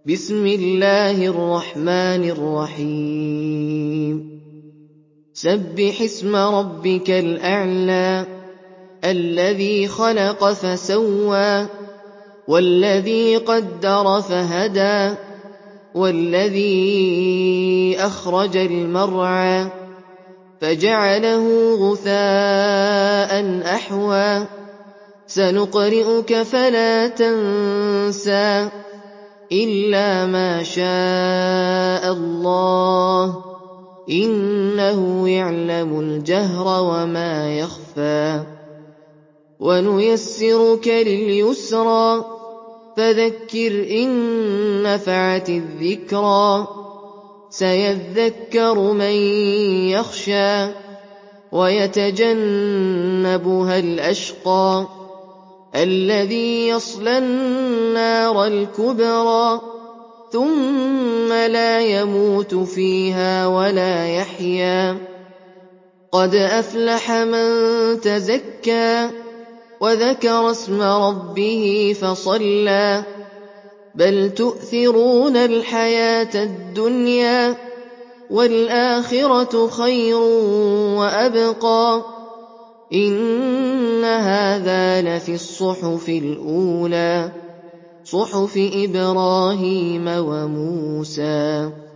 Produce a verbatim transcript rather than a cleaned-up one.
بسم الله الرحمن الرحيم سبح اسم ربك الأعلى الذي خلق فسوى والذي قدر فهدى والذي أخرج المرعى فجعله غثاء أحوى سنقرئك فلا تنسى إلا ما شاء الله إنه يعلم الجهر وما يخفى ونيسرك لليسرى فذكر إن نفعت الذكرى سيذكر من يخشى ويتجنبها الأشقى الذي يصلى النار الكبرى ثم لا يموت فيها ولا يحيا قد أفلح من تزكى وذكر اسم ربه فصلى بل تؤثرون الحياة الدنيا والآخرة خير وأبقى إن هذا لفي الصحف الأولى صحف إبراهيم وموسى